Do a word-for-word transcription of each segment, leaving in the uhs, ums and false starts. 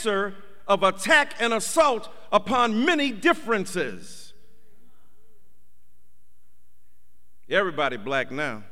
answer of attack and assault upon many differences. Everybody black now.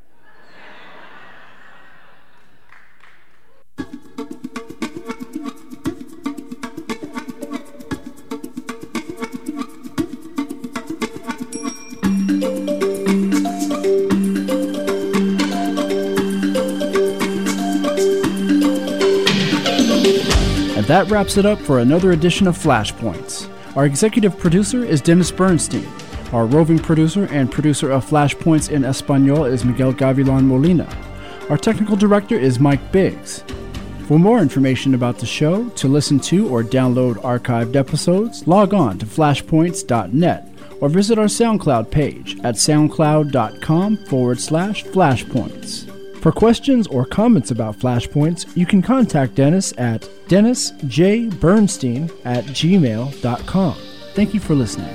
That wraps it up for another edition of Flashpoints. Our executive producer is Dennis Bernstein. Our roving producer and producer of Flashpoints in Espanol is Miguel Gavilan Molina. Our technical director is Mike Biggs. For more information about the show, to listen to or download archived episodes, log on to flashpoints dot net or visit our SoundCloud page at soundcloud.com forward slash flashpoints. For questions or comments about Flashpoints, you can contact Dennis at dennis j bernstein at gmail dot com. Thank you for listening.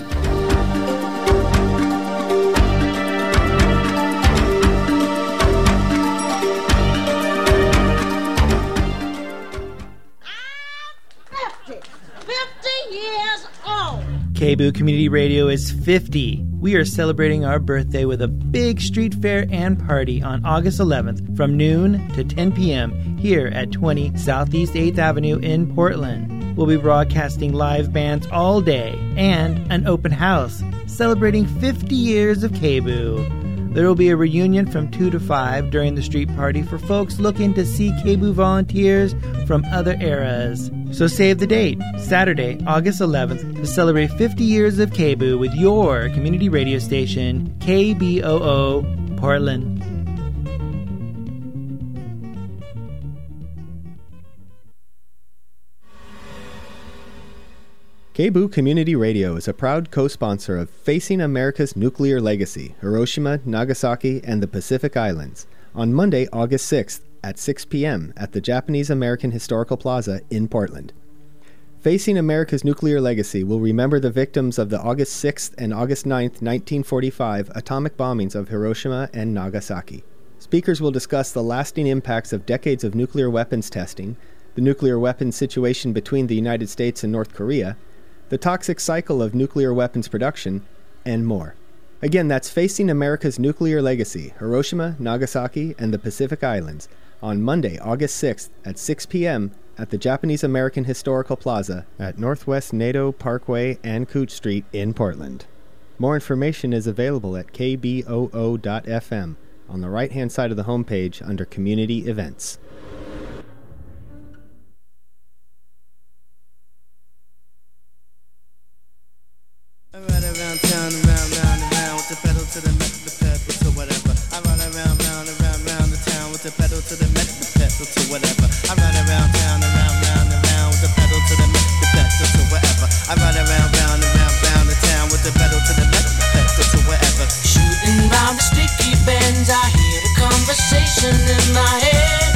K B O O Community Radio is fifty. We are celebrating our birthday with a big street fair and party on August eleventh from noon to ten p.m. here at twenty Southeast eighth Avenue in Portland. We'll be broadcasting live bands all day and an open house celebrating fifty years of K B O O. There will be a reunion from two to five during the street party for folks looking to see K B O O volunteers from other eras. So save the date, Saturday, August eleventh, to celebrate fifty years of K B O O with your community radio station, K B O O Portland. K B O O Community Radio is a proud co-sponsor of Facing America's Nuclear Legacy, Hiroshima, Nagasaki, and the Pacific Islands, on Monday, August sixth at six p.m. at the Japanese American Historical Plaza in Portland. Facing America's Nuclear Legacy will remember the victims of the August sixth and August ninth, nineteen forty-five atomic bombings of Hiroshima and Nagasaki. Speakers will discuss the lasting impacts of decades of nuclear weapons testing, the nuclear weapons situation between the United States and North Korea, the toxic cycle of nuclear weapons production, and more. Again, that's Facing America's Nuclear Legacy, Hiroshima, Nagasaki, and the Pacific Islands, on Monday, August sixth at six p.m. at the Japanese American Historical Plaza at Northwest Nato Parkway and Cooch Street in Portland. More information is available at k b o o dot f m on the right-hand side of the homepage under Community Events. I ride around town, around, round, around with the pedal to the metal, the pedal to whatever. I ride around, round, around, round the town with the pedal to the metal, the pedal to whatever. I ride around town, around, round, around with the pedal to the metal, the pedal to whatever. I ride around, round, around, round the town with the pedal to the metal, the pedal to whatever. Shooting round the sticky bends, I hear the conversation in my head.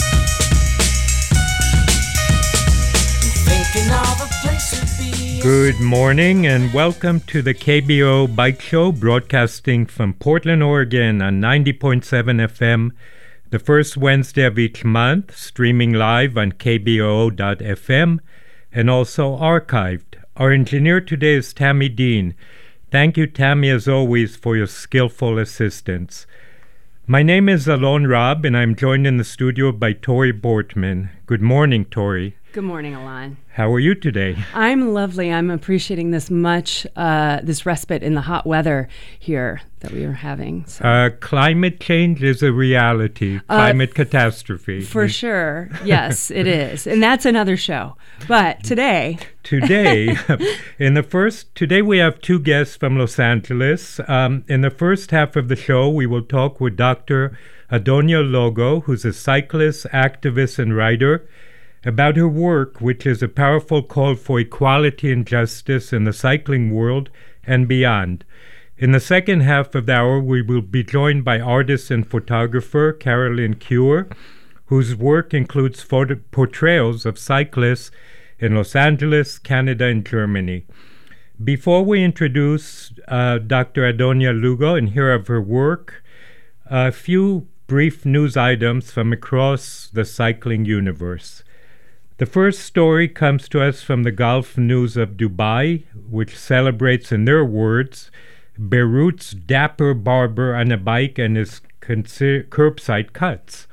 I'm thinking of a place to be. Good morning and welcome to the K B O O Bike Show, broadcasting from Portland, Oregon on ninety point seven F M, the first Wednesday of each month, streaming live on k b o o dot f m and also archived. Our engineer today is Tammy Dean. Thank you, Tammy, as always, for your skillful assistance. My name is Alon Robb, and I'm joined in the studio by Tori Bortman. Good morning, Tori. Good morning, Alon. How are you today? I'm lovely. I'm appreciating this much, uh, this respite in the hot weather here that we are having. So. Uh, climate change is a reality. Climate uh, catastrophe. For sure. Yes, it is. And that's another show. But today... Today, in the first, today we have two guests from Los Angeles. Um, in the first half of the show, we will talk with Doctor Adonia Lugo, who's a cyclist, activist, and writer, about her work, which is a powerful call for equality and justice in the cycling world and beyond. In the second half of the hour, we will be joined by artist and photographer Carolyn Cure, whose work includes photo- portrayals of cyclists in Los Angeles, Canada, and Germany. Before we introduce uh, Doctor Adonia Lugo and hear of her work, a few brief news items from across the cycling universe. The first story comes to us from the Gulf News of Dubai, which celebrates, in their words, Beirut's dapper barber on a bike and his consi- curbside cuts.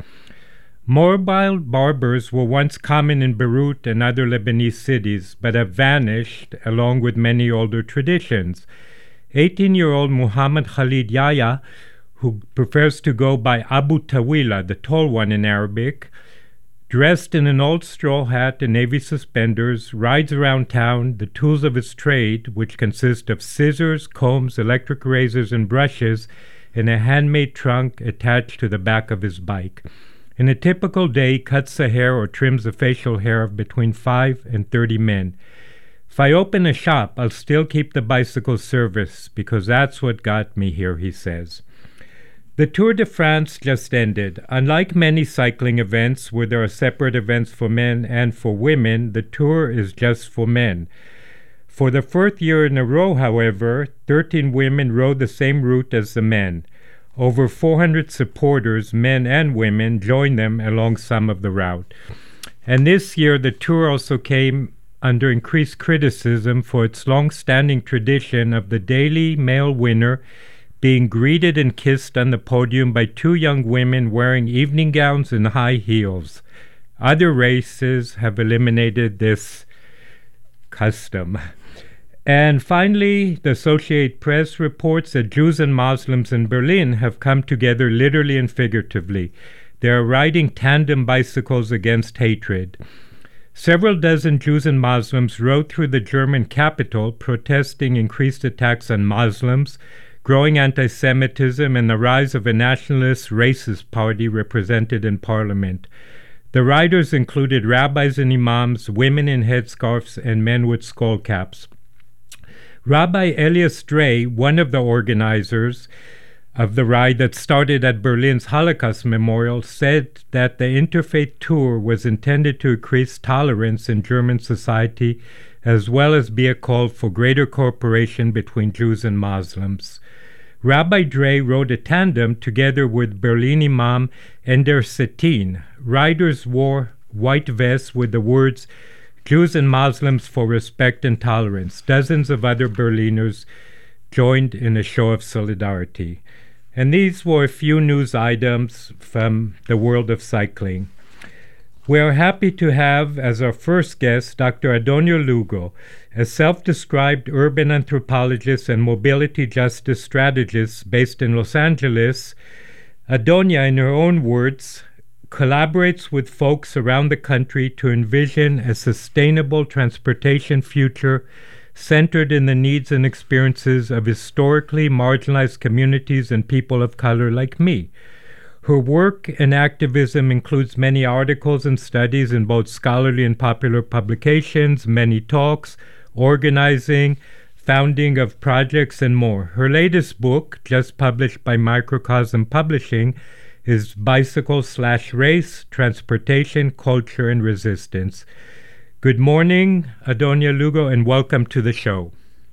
Mobile barbers were once common in Beirut and other Lebanese cities, but have vanished along with many older traditions. eighteen-year-old Muhammad Khalid Yahya, who prefers to go by Abu Tawila, the tall one in Arabic, dressed in an old straw hat and navy suspenders, rides around town, the tools of his trade, which consist of scissors, combs, electric razors, and brushes, in a handmade trunk attached to the back of his bike. In a typical day, he cuts the hair or trims the facial hair of between five and thirty men. If I open a shop, I'll still keep the bicycle service because that's what got me here, he says. The Tour de France just ended. Unlike many cycling events where there are separate events for men and for women, the Tour is just for men. For the fourth year in a row, however, thirteen women rode the same route as the men. Over four hundred supporters, men and women, joined them along some of the route. And this year, the Tour also came under increased criticism for its long-standing tradition of the daily male winner being greeted and kissed on the podium by two young women wearing evening gowns and high heels. Other races have eliminated this custom. And finally, the Associated Press reports that Jews and Muslims in Berlin have come together literally and figuratively. They are riding tandem bicycles against hatred. Several dozen Jews and Muslims rode through the German capital protesting increased attacks on Muslims, growing anti-Semitism, and the rise of a nationalist racist party represented in parliament. The riders included rabbis and imams, women in headscarves, and men with skull caps. Rabbi Elias Drey, one of the organizers of the ride that started at Berlin's Holocaust Memorial, said that the Interfaith Tour was intended to increase tolerance in German society as well as be a call for greater cooperation between Jews and Muslims. Rabbi Drey rode a tandem together with Berlin Imam Ender Settin. Riders wore white vests with the words Jews and Muslims for respect and tolerance. Dozens of other Berliners joined in a show of solidarity. And these were a few news items from the world of cycling. We are happy to have as our first guest Doctor Adonio Lugo, a self-described urban anthropologist and mobility justice strategist based in Los Angeles. Adonia, in her own words, collaborates with folks around the country to envision a sustainable transportation future centered in the needs and experiences of historically marginalized communities and people of color like me. Her work and activism includes many articles and studies in both scholarly and popular publications, many talks, organizing, founding of projects, and more. Her latest book, just published by Microcosm Publishing, is Bicycle slash Race, Transportation, Culture, and Resistance. Good morning, Adonia Lugo, and welcome to the show.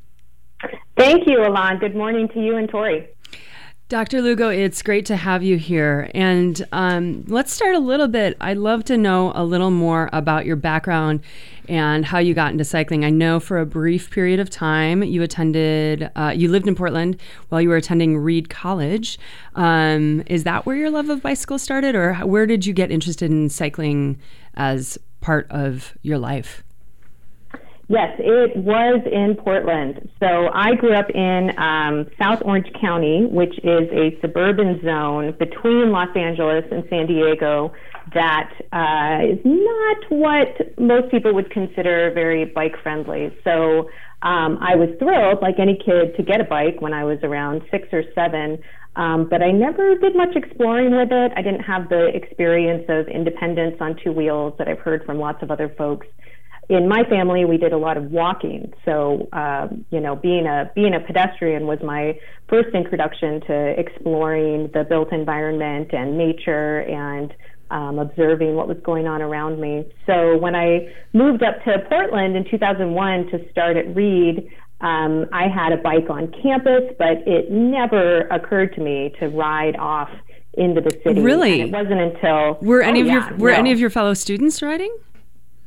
Thank you, Alon. Good morning to you and Tori. Doctor Lugo, it's great to have you here. And um, let's start a little bit. I'd love to know a little more about your background and how you got into cycling. I know for a brief period of time you attended, uh, you lived in Portland while you were attending Reed College. Um, is that where your love of bicycles started, or where did you get interested in cycling as part of your life? Yes, it was in Portland. So I grew up in um, South Orange County, which is a suburban zone between Los Angeles and San Diego that uh, is not what most people would consider very bike-friendly. So um, I was thrilled, like any kid, to get a bike when I was around six or seven, um, but I never did much exploring with it. I didn't have the experience of independence on two wheels that I've heard from lots of other folks. In my family, we did a lot of walking. So, um, you know, being a being a pedestrian was my first introduction to exploring the built environment and nature and um, observing what was going on around me. So when I moved up to Portland in two thousand one to start at Reed, um, I had a bike on campus, but it never occurred to me to ride off into the city. Really? And it wasn't until were any oh, of yeah, your were no. any of your fellow students riding?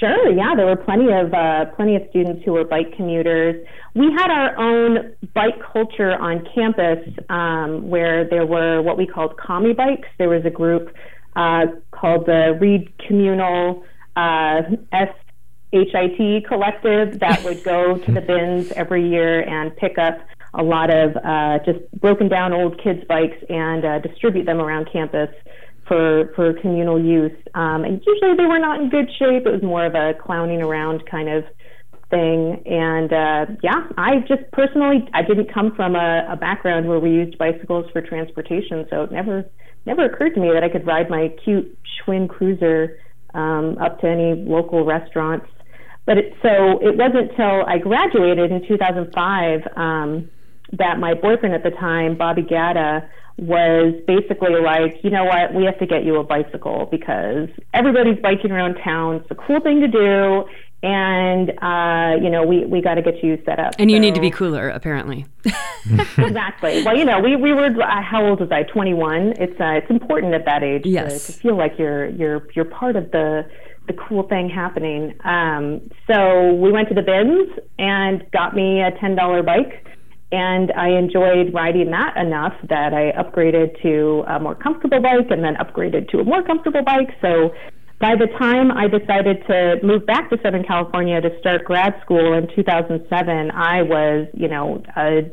Sure, yeah, there were plenty of uh, plenty of students who were bike commuters. We had our own bike culture on campus, um, where there were what we called commie bikes. There was a group uh, called the Reed Communal uh, S H I T Collective that would go to the bins every year and pick up a lot of uh, just broken down old kids' bikes and uh, distribute them around campus for for communal use. Um, and usually they were not in good shape. It was more of a clowning around kind of thing. And uh, yeah, I just personally, I didn't come from a, a background where we used bicycles for transportation, so it never never occurred to me that I could ride my cute Schwinn Cruiser um, up to any local restaurants. But it, so it wasn't till I graduated in two thousand five um, that my boyfriend at the time, Bobby Gatta, was basically like, you know what, we have to get you a bicycle because everybody's biking around town. It's a cool thing to do. And, uh, you know, we, we got to get you set up. And you so, need to be cooler, apparently. Exactly. Well, you know, we, we were, uh, how old was I? twenty-one. It's uh, it's important at that age yes. to, to feel like you're you're you're part of the the cool thing happening. Um, so we went to the bins and got me a ten dollar bike. And I enjoyed riding that enough that I upgraded to a more comfortable bike and then upgraded to a more comfortable bike. So by the time I decided to move back to Southern California to start grad school in two thousand seven, I was, you know, a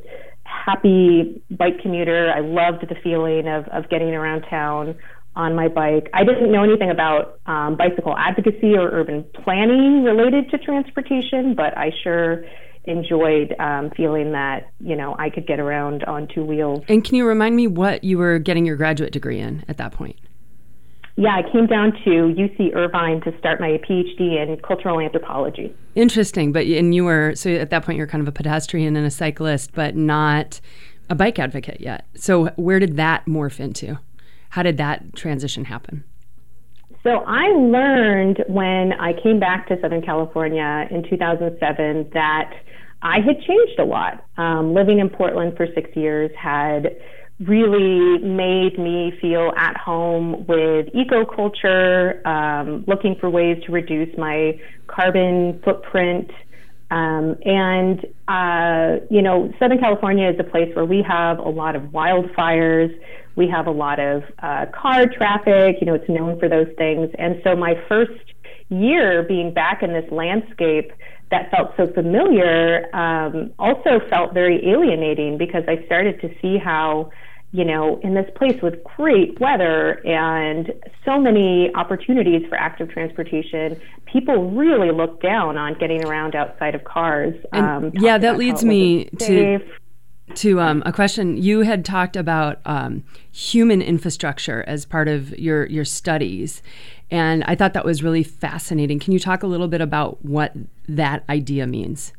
happy bike commuter. I loved the feeling of, of getting around town on my bike. I didn't know anything about um, bicycle advocacy or urban planning related to transportation, but I sure enjoyed um, feeling that, you know, I could get around on two wheels. And can you remind me what you were getting your graduate degree in at that point? Yeah, I came down to U C Irvine to start my PhD in cultural anthropology. Interesting. But and you were, so at that point you're kind of a pedestrian and a cyclist, but not a bike advocate yet. So where did that morph into? How did that transition happen? So I learned when I came back to Southern California in two thousand seven that I had changed a lot. Um, living in Portland for six years had really made me feel at home with eco-culture, um, looking for ways to reduce my carbon footprint. Um, and, uh, you know, Southern California is a place where we have a lot of wildfires. We have a lot of uh, car traffic. You know, it's known for those things. And so my first year being back in this landscape that felt so familiar um, also felt very alienating because I started to see how, you know, in this place with great weather and so many opportunities for active transportation, people really look down on getting around outside of cars. And um, yeah, that leads me to to um, a question. You had talked about um, human infrastructure as part of your your studies, and I thought that was really fascinating. Can you talk a little bit about what that idea means?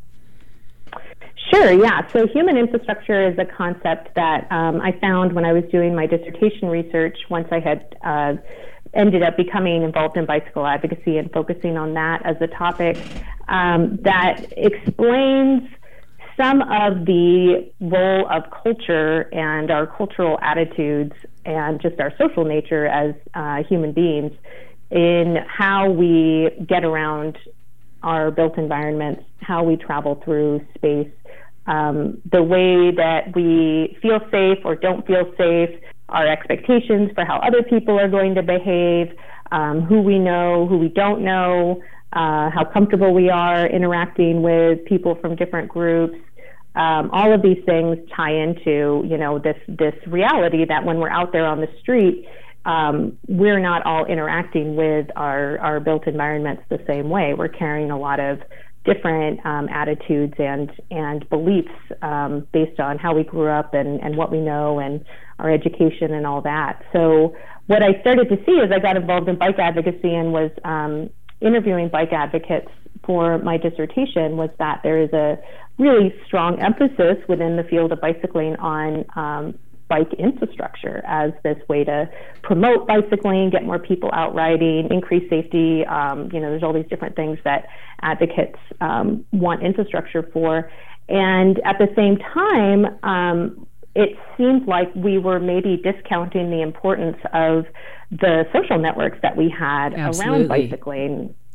Sure, yeah. So human infrastructure is a concept that um, I found when I was doing my dissertation research once I had uh, ended up becoming involved in bicycle advocacy and focusing on that as a topic um, that explains some of the role of culture and our cultural attitudes and just our social nature as uh, human beings in how we get around our built environments, how we travel through space, um, the way that we feel safe or don't feel safe, our expectations for how other people are going to behave, um, who we know, who we don't know, uh, how comfortable we are interacting with people from different groups. Um, all of these things tie into, you know, this this reality that when we're out there on the street, um, we're not all interacting with our, our built environments the same way. We're carrying a lot of different um, attitudes and and beliefs um, based on how we grew up and, and what we know and our education and all that. So what I started to see as I got involved in bike advocacy and was um, interviewing bike advocates for my dissertation was that there is a really strong emphasis within the field of bicycling on um, bike infrastructure as this way to promote bicycling, get more people out riding, increase safety. Um, you know, there's all these different things that advocates um, want infrastructure for. And at the same time, um, it seemed like we were maybe discounting the importance of the social networks that we had Absolutely. around bicycling.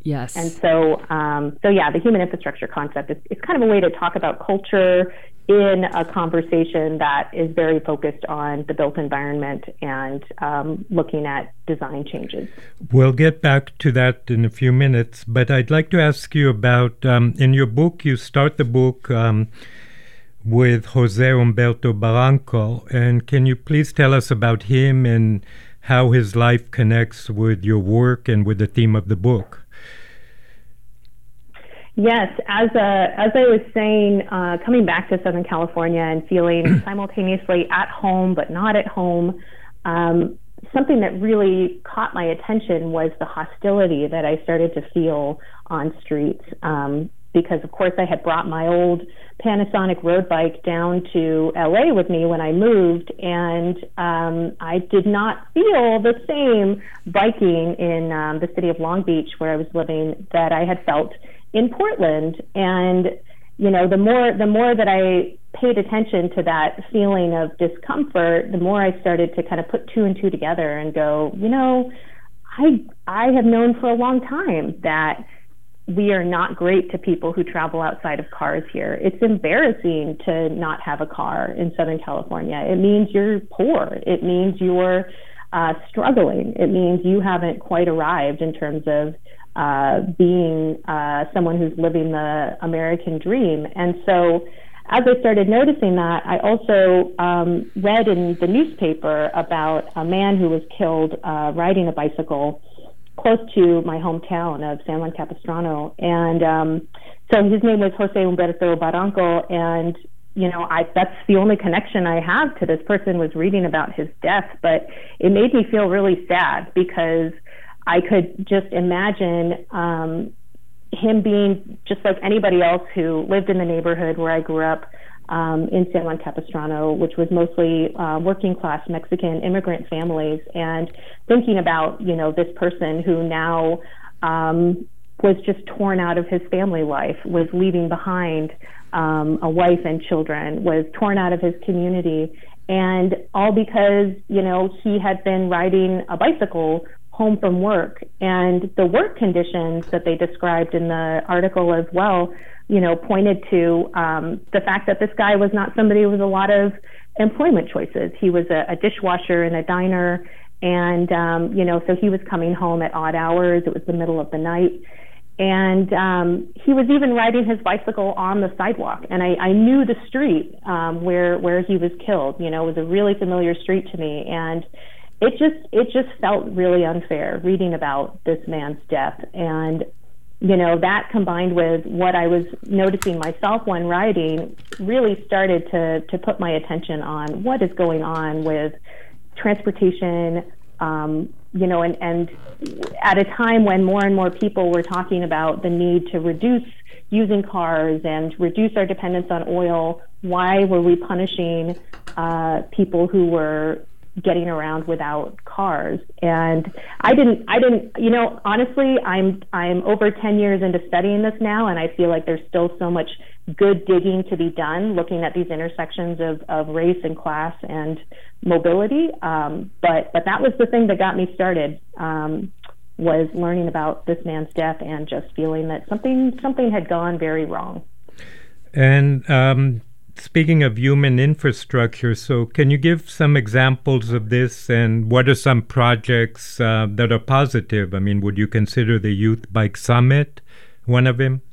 Yes. And so, um, so yeah, the human infrastructure concept is, is kind of a way to talk about culture in a conversation that is very focused on the built environment and um, looking at design changes. We'll get back to that in a few minutes, but I'd like to ask you about, um, in your book, you start the book um, with Jose Humberto Barranco, and can you please tell us about him and how his life connects with your work and with the theme of the book? Yes, as a, as I was saying, uh, coming back to Southern California and feeling simultaneously at home but not at home, um, something that really caught my attention was the hostility that I started to feel on streets. Um, because, of course, I had brought my old Panasonic road bike down to L A with me when I moved, and um, I did not feel the same biking in um, the city of Long Beach, where I was living, that I had felt in Portland. And, you know, the more the more that I paid attention to that feeling of discomfort, the more I started to kind of put two and two together and go, you know, I I have known for a long time that we are not great to people who travel outside of cars here. It's embarrassing to not have a car in Southern California. It means you're poor. It means you're uh, struggling. It means you haven't quite arrived in terms of uh, being uh, someone who's living the American dream. And so as I started noticing that, I also um, read in the newspaper about a man who was killed uh, riding a bicycle close to my hometown of San Juan Capistrano. And um, so his name was Jose Humberto Barranco. And, you know, I, that's the only connection I have to this person, was reading about his death. But it made me feel really sad, because I could just imagine um, him being just like anybody else who lived in the neighborhood where I grew up, Um, in San Juan Capistrano, which was mostly uh, working class Mexican immigrant families, and thinking about, you know, this person who now um, was just torn out of his family life, was leaving behind um, a wife and children, was torn out of his community, and all because, you know, he had been riding a bicycle home from work. And the work conditions that they described in the article as well, you know, pointed to um, the fact that this guy was not somebody with a lot of employment choices. He was a, a dishwasher in a diner, and, um, you know, so he was coming home at odd hours. It was the middle of the night. And um, he was even riding his bicycle on the sidewalk. And I, I knew the street um, where where he was killed. You know, it was a really familiar street to me. And it just it just felt really unfair reading about this man's death. And you know, that combined with what I was noticing myself when riding really started to, to put my attention on what is going on with transportation, um, you know, and, and at a time when more and more people were talking about the need to reduce using cars and reduce our dependence on oil, why were we punishing uh, people who were getting around without cars? And I didn't, I didn't, you know, honestly, I'm, I'm over ten years into studying this now, and I feel like there's still so much good digging to be done, looking at these intersections of, of race and class and mobility. Um, but, but that was the thing that got me started, um, was learning about this man's death and just feeling that something, something had gone very wrong. And, um, speaking of human infrastructure, so can you give some examples of this, and what are some projects uh, that are positive? I mean, would you consider the Youth Bike Summit one of them?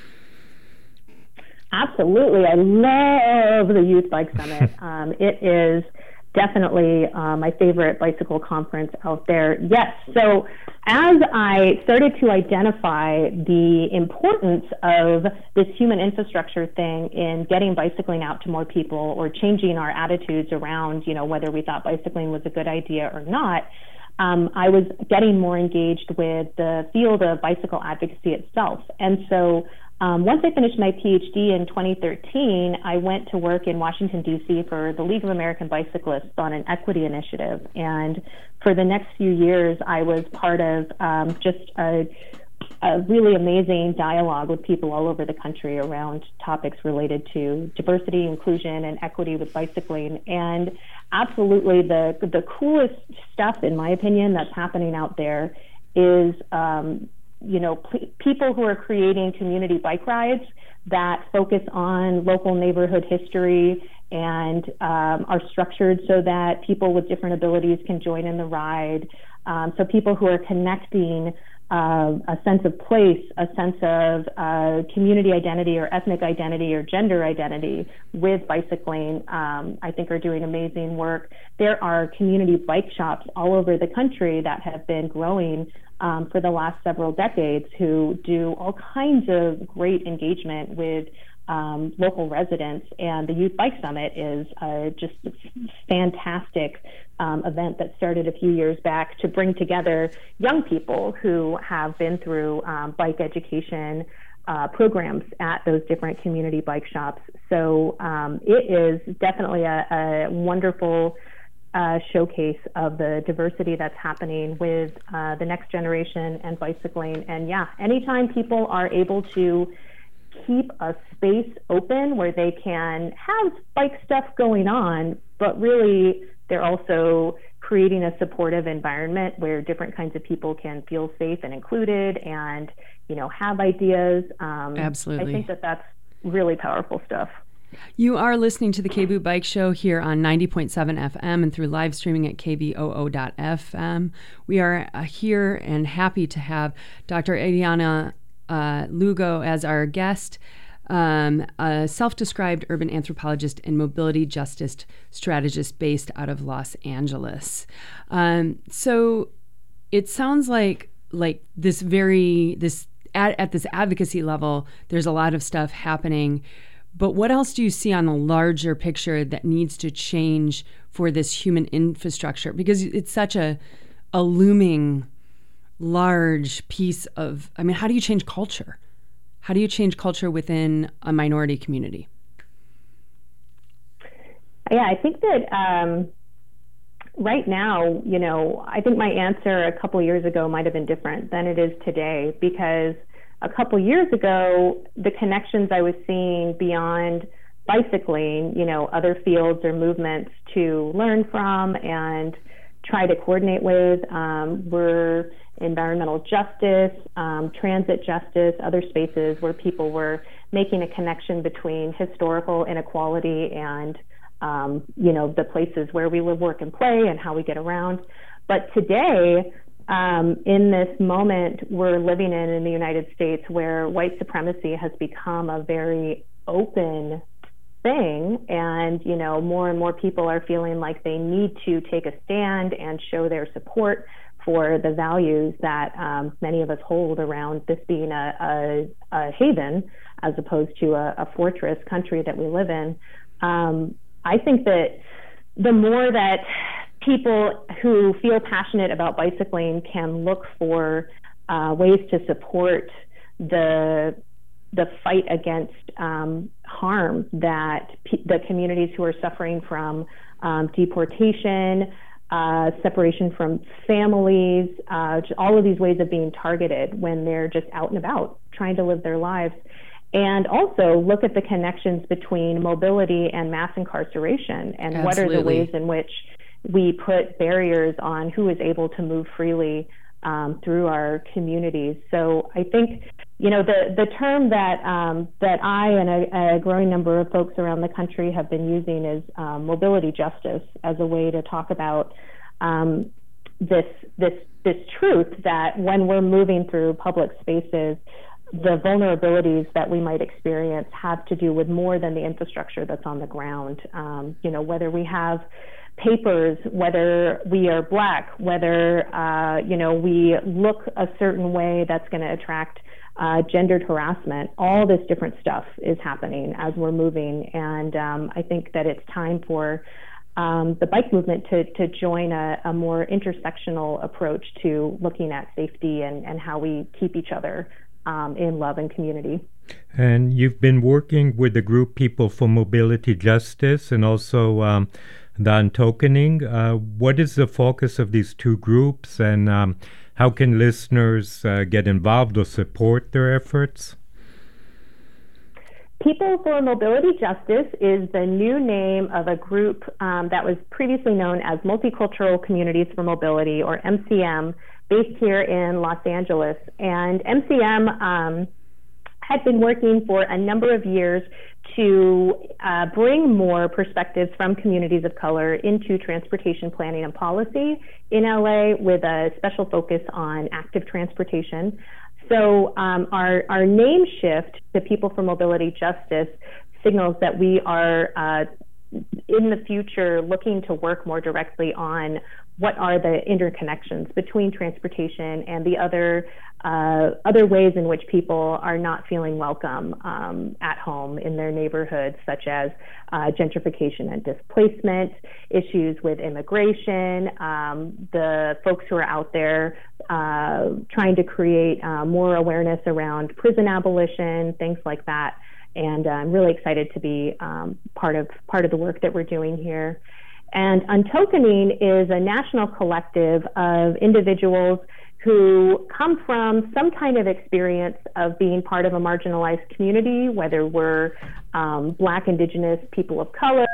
Absolutely. I love the Youth Bike Summit. um, it is definitely uh, my favorite bicycle conference out there. Yes. So as I started to identify the importance of this human infrastructure thing in getting bicycling out to more people, or changing our attitudes around, you know, whether we thought bicycling was a good idea or not, um, I was getting more engaged with the field of bicycle advocacy itself. And so Um, once I finished my PhD in twenty thirteen, I went to work in Washington, D C for the League of American Bicyclists on an equity initiative. And for the next few years, I was part of um, just a, a really amazing dialogue with people all over the country around topics related to diversity, inclusion, and equity with bicycling. And absolutely the, the coolest stuff, in my opinion, that's happening out there is um, you know, p- people who are creating community bike rides that focus on local neighborhood history and um, are structured so that people with different abilities can join in the ride. Um, so people who are connecting uh, a sense of place, a sense of uh, community identity or ethnic identity or gender identity with bicycling, um, I think are doing amazing work. There are community bike shops all over the country that have been growing um, for the last several decades who do all kinds of great engagement with Um, local residents, and the Youth Bike Summit is uh, just a fantastic um, event that started a few years back to bring together young people who have been through um, bike education uh, programs at those different community bike shops. So um, it is definitely a, a wonderful uh, showcase of the diversity that's happening with uh, the next generation and bicycling. And yeah, anytime people are able to keep a space open where they can have bike stuff going on, but really they're also creating a supportive environment where different kinds of people can feel safe and included and, you know, have ideas. Um, Absolutely. I think that that's really powerful stuff. You are listening to the K B O O Bike Show here on ninety point seven F M and through live streaming at K B O O dot F M. We are uh, here and happy to have Doctor Adriana Uh, Lugo as our guest, um, a self-described urban anthropologist and mobility justice strategist based out of Los Angeles. Um, so it sounds like like this very this at, at this advocacy level, there's a lot of stuff happening. But what else do you see on the larger picture that needs to change for this human infrastructure? Because it's such a a looming large piece of, I mean, how do you change culture? How do you change culture within a minority community? Yeah, I think that um, right now, you know, I think my answer a couple years ago might have been different than it is today, because a couple years ago, the connections I was seeing beyond bicycling, you know, other fields or movements to learn from and try to coordinate with um, were environmental justice, um, transit justice, other spaces where people were making a connection between historical inequality and, um, you know, the places where we live, work, and play and how we get around. But today, um, in this moment we're living in in the United States, where white supremacy has become a very open thing, and you know, more and more people are feeling like they need to take a stand and show their support for the values that um, many of us hold around this being a, a, a haven as opposed to a, a fortress country that we live in. Um, I think that the more that people who feel passionate about bicycling can look for uh, ways to support the the fight against um, harm that p- the communities who are suffering from um, deportation, uh, separation from families, uh, all of these ways of being targeted when they're just out and about trying to live their lives. And also look at the connections between mobility and mass incarceration, and Absolutely. What are the ways in which we put barriers on who is able to move freely um, through our communities. So I think, you know, the, the term that um, that I and a, a growing number of folks around the country have been using is um, mobility justice as a way to talk about um, this this this truth that when we're moving through public spaces, the vulnerabilities that we might experience have to do with more than the infrastructure that's on the ground. Um, you know, whether we have papers, whether we are Black, whether, uh, you know, we look a certain way that's going to attract uh, gendered harassment, all this different stuff is happening as we're moving. And um, I think that it's time for um, the bike movement to, to join a, a more intersectional approach to looking at safety and, and how we keep each other Um, in love and community. And you've been working with the group People for Mobility Justice and also um, the Untokening. Uh, what is the focus of these two groups, and um, how can listeners uh, get involved or support their efforts? People for Mobility Justice is the new name of a group um, that was previously known as Multicultural Communities for Mobility, or M C M, based here in Los Angeles. And M C M um, had been working for a number of years to uh, bring more perspectives from communities of color into transportation planning and policy in L A, with a special focus on active transportation. So um, our, our name shift to People for Mobility Justice signals that we are uh, in the future looking to work more directly on what are the interconnections between transportation and the other uh, other ways in which people are not feeling welcome um, at home in their neighborhoods, such as uh, gentrification and displacement, issues with immigration, um, the folks who are out there uh, trying to create uh, more awareness around prison abolition, things like that. And I'm really excited to be um, part of part of the work that we're doing here. And Untokening is a national collective of individuals who come from some kind of experience of being part of a marginalized community, whether we're um, Black, Indigenous, people of color,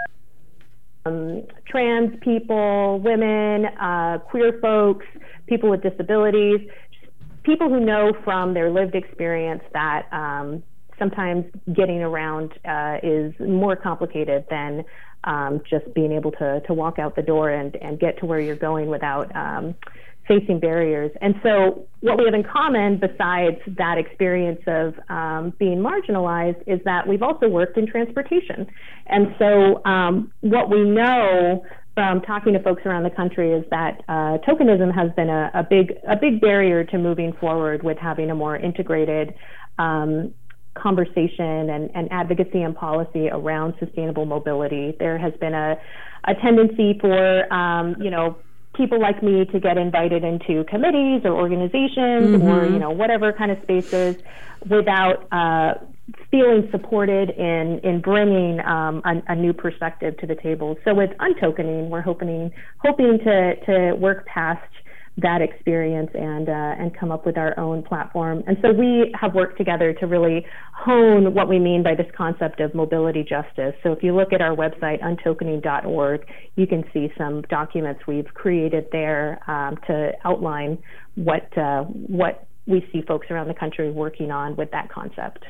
um, trans people, women, uh, queer folks, people with disabilities, people who know from their lived experience that um, sometimes getting around uh, is more complicated than um, just being able to, to walk out the door and, and get to where you're going without um, facing barriers. And so what we have in common, besides that experience of um, being marginalized, is that we've also worked in transportation. And so um, what we know from talking to folks around the country is that uh, tokenism has been a, a big a big barrier to moving forward with having a more integrated um, conversation and, and advocacy and policy around sustainable mobility. There has been a, a tendency for, um, you know, people like me to get invited into committees or organizations mm-hmm. or, you know, whatever kind of spaces without uh, feeling supported in, in bringing um, a, a new perspective to the table. So with Untokening, we're hoping, hoping to, to work past that experience and uh, and come up with our own platform. And so we have worked together to really hone what we mean by this concept of mobility justice. So if you look at our website, untokening dot org, you can see some documents we've created there um, to outline what uh, what we see folks around the country working on with that concept.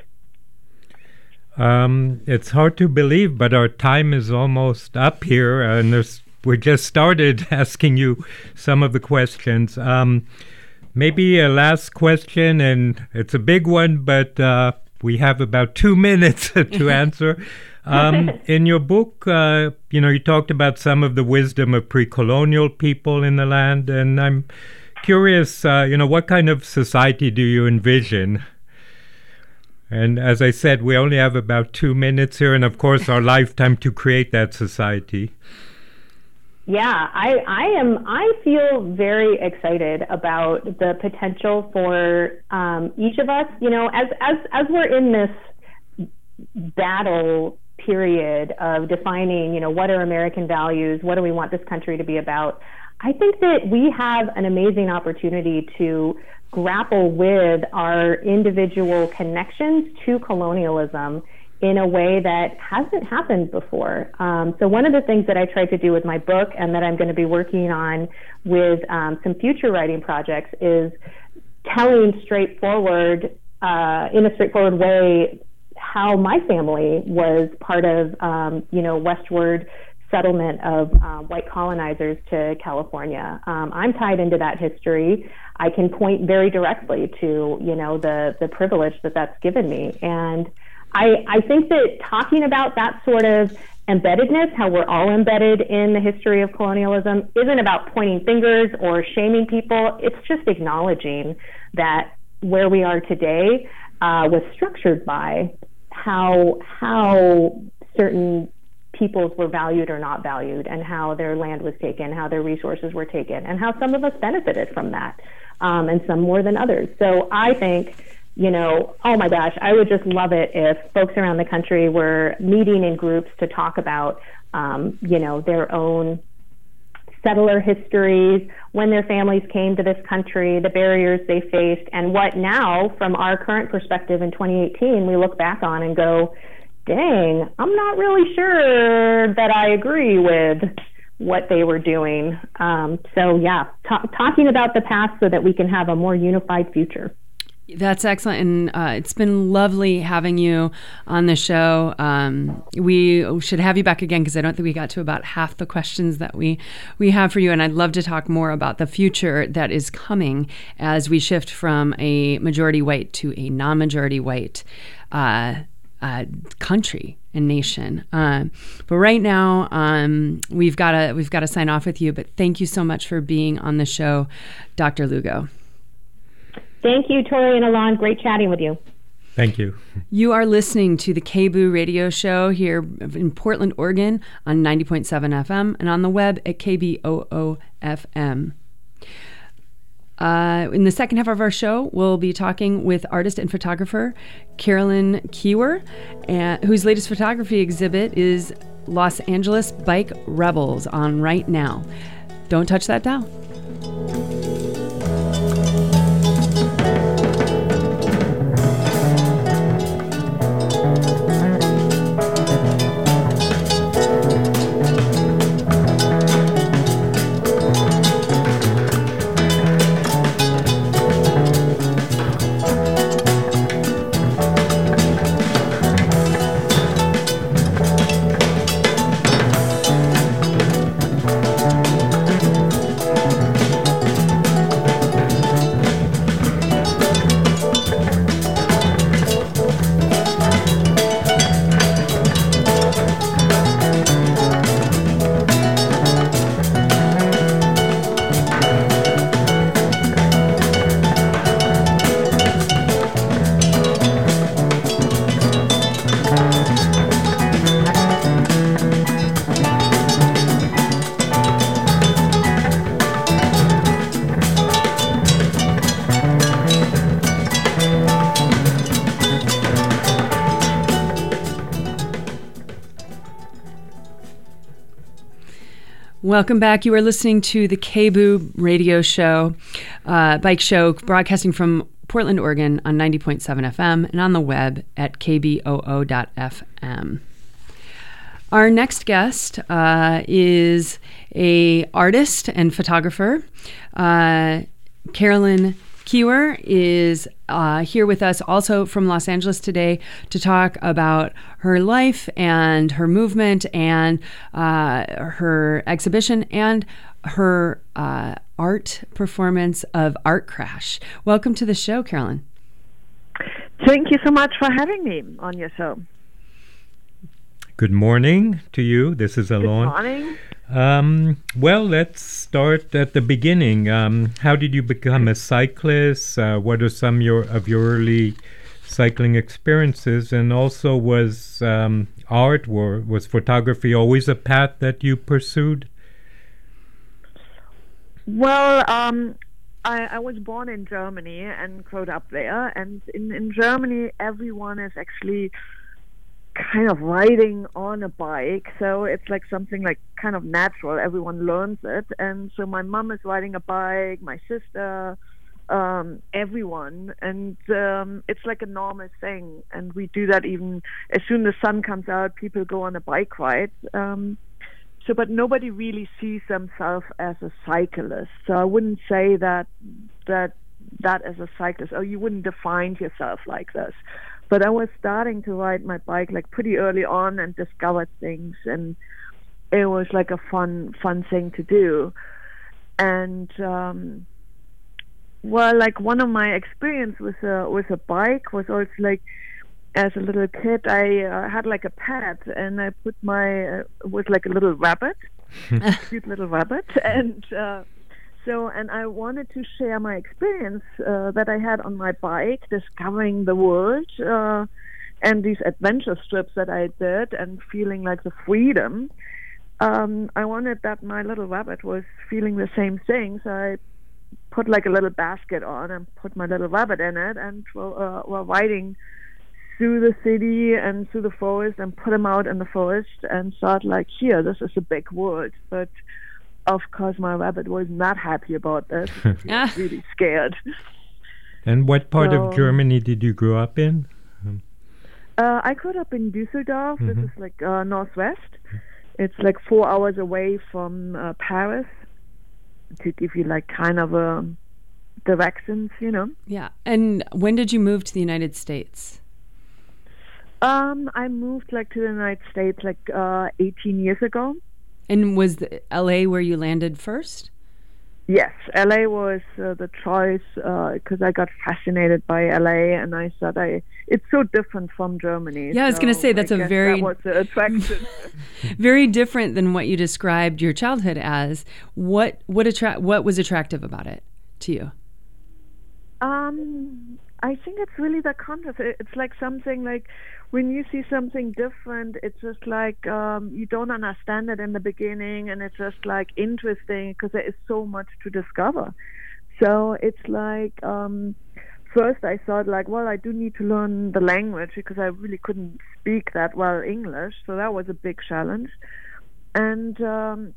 Um, it's hard to believe, but our time is almost up here, and there's we just started asking you some of the questions. Um, maybe a last question, and it's a big one, but uh, we have about two minutes to answer. Um, in your book, uh, you know, you talked about some of the wisdom of pre-colonial people in the land, and I'm curious, uh, you know, what kind of society do you envision? And as I said, we only have about two minutes here, and of course, our lifetime to create that society. Yeah, I, I am. I feel very excited about the potential for um, each of us. You know, as as as we're in this battle period of defining, you know, what are American values? What do we want this country to be about? I think that we have an amazing opportunity to grapple with our individual connections to colonialism in a way that hasn't happened before. Um, so one of the things that I tried to do with my book, and that I'm going to be working on with um, some future writing projects, is telling straightforward, uh, in a straightforward way, how my family was part of, um, you know, westward settlement of uh, white colonizers to California. Um, I'm tied into that history. I can point very directly to, you know, the the privilege that that's given me. And I, I think that talking about that sort of embeddedness, how we're all embedded in the history of colonialism, isn't about pointing fingers or shaming people. It's just acknowledging that where we are today uh, was structured by how how certain peoples were valued or not valued, and how their land was taken, how their resources were taken, and how some of us benefited from that, um, and some more than others. So I think, you know, oh my gosh, I would just love it if folks around the country were meeting in groups to talk about, um, you know, their own settler histories, when their families came to this country, the barriers they faced, and what now, from our current perspective in twenty eighteen, we look back on and go, dang, I'm not really sure that I agree with what they were doing. Um, so yeah, ta- talking about the past so that we can have a more unified future. That's excellent, and uh, it's been lovely having you on the show. Um, we should have you back again because I don't think we got to about half the questions that we we have for you, and I'd love to talk more about the future that is coming as we shift from a majority white to a non-majority white uh, uh, country and nation. Uh, but right now, um, we've got to we've got to sign off with you. But thank you so much for being on the show, Doctor Lugo. Thank you, Tori and Alon. Great chatting with you. Thank you. You are listening to the K B O O Radio Show here in Portland, Oregon on ninety point seven F M and on the web at K B O O F M. Uh, in the second half of our show, we'll be talking with artist and photographer Carolyn Kiewer, and, whose latest photography exhibit is Los Angeles Bike Rebels on Right Now. Don't touch that dial. Welcome back. You are listening to the K B O O Radio Show, uh, Bike Show, broadcasting from Portland, Oregon on ninety point seven F M and on the web at K B O O dot F M. Our next guest uh, is a artist and photographer. Uh, Carolyn Kiewer is uh, here with us also from Los Angeles today to talk about her life and her movement and uh, her exhibition and her uh, art performance of Art Crash. Welcome to the show, Carolyn. Thank you so much for having me on your show. Good morning to you. This is Alon. Good morning. Um, well, let's start at the beginning. Um, how did you become a cyclist? Uh, what are some your, of your early cycling experiences? And also, was um, art or was photography always a path that you pursued? Well, um, I, I was born in Germany and grew up there. And in, in Germany, everyone is actually kind of riding on a bike, so it's like something like kind of natural. Everyone learns it, and so my mom is riding a bike, my sister, um, everyone, and um, it's like a normal thing. And we do that even as soon as the sun comes out. People go on a bike ride. Um, so, but nobody really sees themselves as a cyclist. So I wouldn't say that that that as a cyclist, or you wouldn't define yourself like this. But I was starting to ride my bike like pretty early on and discovered things, and it was like a fun, fun thing to do. And um, well, like one of my experience with a with a bike was also like, as a little kid, I uh, had like a pet, and I put my uh, was like a little rabbit, cute little rabbit, and. Uh, So, and I wanted to share my experience uh, that I had on my bike, discovering the world, uh, and these adventure strips that I did, and feeling like the freedom. Um, I wanted that my little rabbit was feeling the same thing, so I put like a little basket on and put my little rabbit in it, and uh, were riding through the city and through the forest, and put him out in the forest, and thought like, here, this is a big world, but. Of course, my rabbit was not happy about this. He was really scared. And what part so, of Germany did you grow up in? Um, uh, I grew up in Düsseldorf. Mm-hmm. This is like uh, northwest. It's like four hours away from uh, Paris, to give you like kind of a directions, you know. Yeah. And when did you move to the United States? Um, I moved like to the United States like uh, eighteen years ago. And was the L A where you landed first? Yes, L A was uh, the choice because uh, I got fascinated by L A, and I thought I it's so different from Germany. Yeah, I was so going to say that's I a guess very that was the attraction. very different than what you described your childhood as. What what attra- what was attractive about it to you? Um, I think it's really the contrast. It- It's like something like when you see something different, it's just like um, you don't understand it in the beginning, and it's just like interesting because there is so much to discover. So it's like um, first I thought like, well, I do need to learn the language because I really couldn't speak that well English, so that was a big challenge. And um,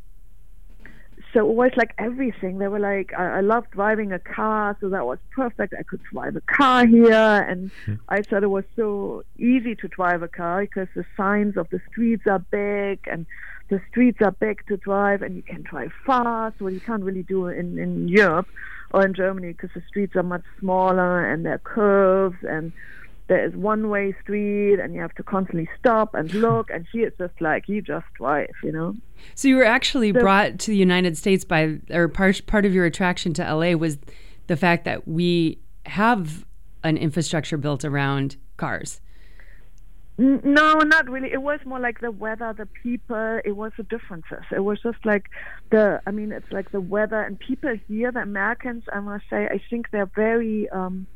so it was like everything. They were like, I, I loved driving a car, so that was perfect. I could drive a car here, and I thought it was so easy to drive a car because the signs of the streets are big, and the streets are big to drive, and you can drive fast, what you can't really do in, in Europe or in Germany because the streets are much smaller, and there are curves, and there is one-way street, and you have to constantly stop and look, and here it's just like, you just drive, you know? So you were actually So- brought to the United States by, or part, part of your attraction to L A was the fact that we have an infrastructure built around cars. N- No, not really. It was more like the weather, the people. It was the differences. It was just like the, I mean, it's like the weather and people here, the Americans, I must say, I think they're very, um,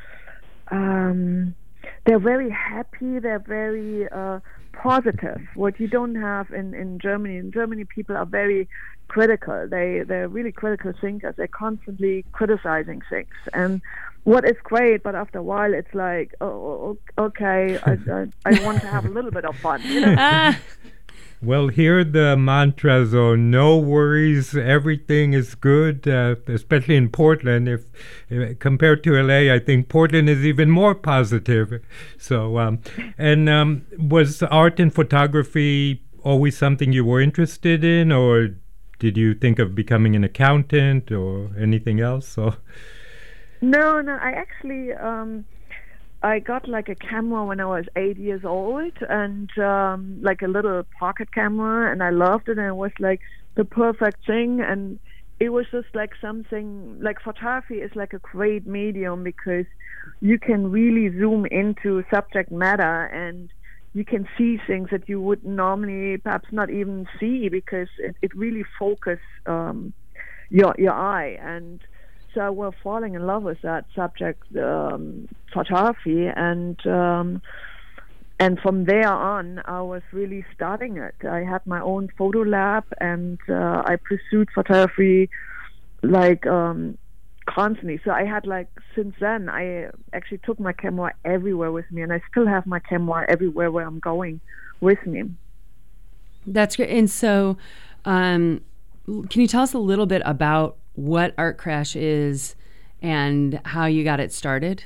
um, they're very happy. They're very uh, positive. What you don't have in, in Germany. In Germany, people are very critical. They they're really critical thinkers. They're constantly criticizing things. And what is great, but after a while, it's like, oh, o- okay, I, I, I want to have a little bit of fun. You know? Ah, Well, here the mantras are no worries, everything is good, uh, especially in Portland. If, if compared to L A, I think Portland is even more positive. So, um, and um, was art and photography always something you were interested in, or did you think of becoming an accountant or anything else? So, No, no, I actually, um, I got like a camera when I was eight years old, and um, like a little pocket camera, and I loved it, and it was like the perfect thing, and it was just like something, like photography is like a great medium because you can really zoom into subject matter, and you can see things that you would normally perhaps not even see because it, it really focuses um, your your eye. And so we're falling in love with that subject, um, photography, and um, and from there on, I was really starting it. I had my own photo lab, and uh, I pursued photography like um, constantly. So I had like since then, I actually took my camera everywhere with me, and I still have my camera everywhere where I'm going with me. that's great. And so, um, l- can you tell us a little bit about what Art Crash is and how you got it started?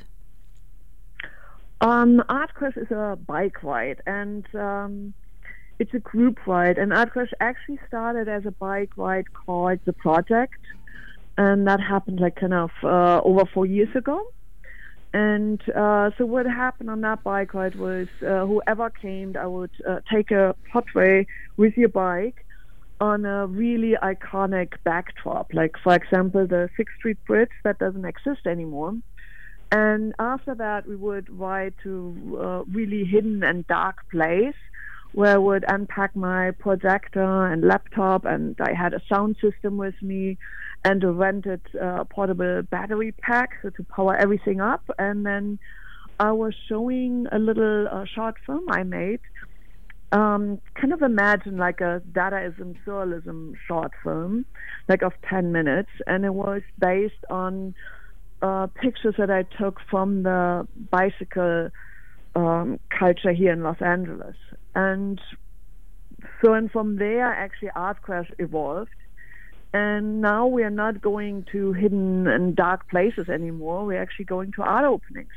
Um, Art Crash is a bike ride, and um, it's a group ride. And Art Crash actually started as a bike ride called The Project, and that happened like kind of uh, over four years ago. And uh, so what happened on that bike ride was uh, whoever came, I would uh, take a portrait with your bike on a really iconic backdrop, like for example the Sixth Street Bridge that doesn't exist anymore. And after that we would ride to a really hidden and dark place where I would unpack my projector and laptop, and I had a sound system with me and a rented uh, portable battery pack so to power everything up. And then I was showing a little uh, short film I made. Um, kind of imagine like a Dadaism, Surrealism short film, like of ten minutes, and it was based on uh, pictures that I took from the bicycle um, culture here in Los Angeles. And so, and from there, actually, Art Crash evolved. And now we are not going to hidden and dark places anymore. We're actually going to art openings.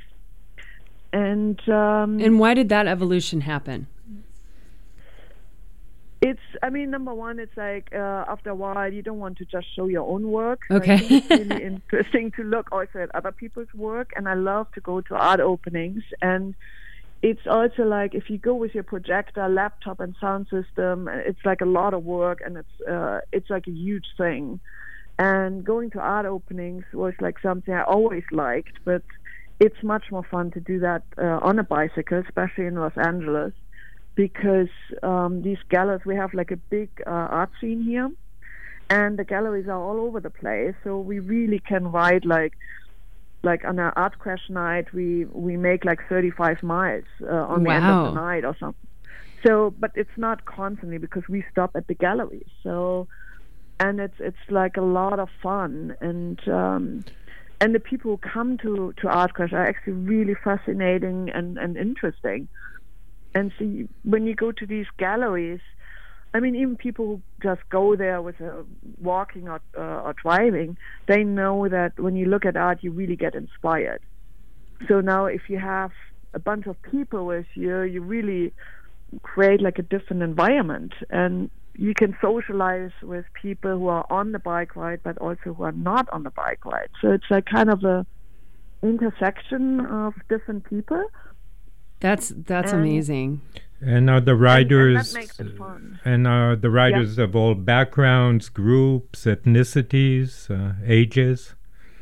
And um, And why did that evolution happen? It's, I mean, number one, it's like uh, after a while, you don't want to just show your own work. Okay. I think it's really interesting to look also at other people's work, and I love to go to art openings. And it's also like if you go with your projector, laptop, and sound system, it's like a lot of work, and it's uh, it's like a huge thing. And going to art openings was like something I always liked, but it's much more fun to do that uh, on a bicycle, especially in Los Angeles. Because um, these galleries, we have like a big uh, art scene here, and the galleries are all over the place. So we really can ride like, like on our art crash night, we we make like thirty-five miles uh, on the end of the night or something. So, but it's not constantly because we stop at the galleries. So, and it's it's like a lot of fun, and um, and the people who come to to art crash are actually really fascinating and and interesting. And so you, when you go to these galleries, I mean, even people who just go there with a, walking or, uh, or driving, they know that when you look at art, you really get inspired. So now if you have a bunch of people with you, you really create like a different environment. And you can socialize with people who are on the bike ride, but also who are not on the bike ride. So it's like kind of a intersection of different people. That's that's and, amazing. And are the riders and, and that makes it fun. And are the riders yeah. of all backgrounds, groups, ethnicities, uh, ages?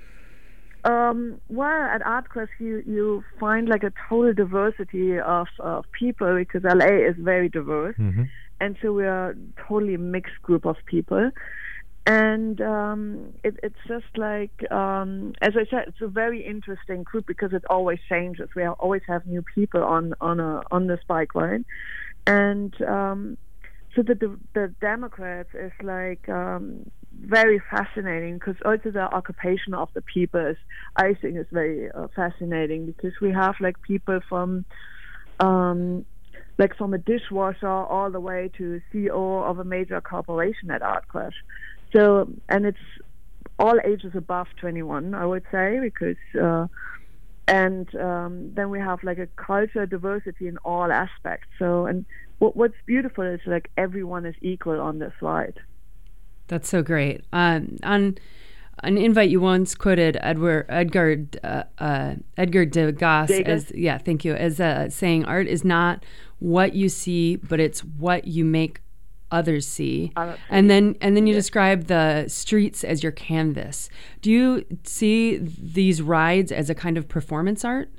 Um, well, at ArtCrash you you find like a total diversity of, of people because L A is very diverse, mm-hmm. and so we are totally a mixed group of people. And um, it, it's just like, um, as I said, it's a very interesting group because it always changes. We always have new people on on a on this bike ride, and um, so the, the the Democrats is like um, very fascinating because also the occupation of the people is, I think, is very uh, fascinating because we have like people from. Um, like from a dishwasher all the way to C E O of a major corporation at ArtCrash. So, and it's all ages above twenty-one, I would say, because, uh, and um, then we have like a culture diversity in all aspects. So, and what, what's beautiful is like everyone is equal on this ride. That's so great. Um, on an invite, you once quoted Edward, Edgar uh, uh, Edgar Degas as yeah, thank you, as uh, saying, "Art is not what you see, but it's what you make others see." Uh, and then and then you yeah. describe the streets as your canvas. Do you see these rides as a kind of performance art?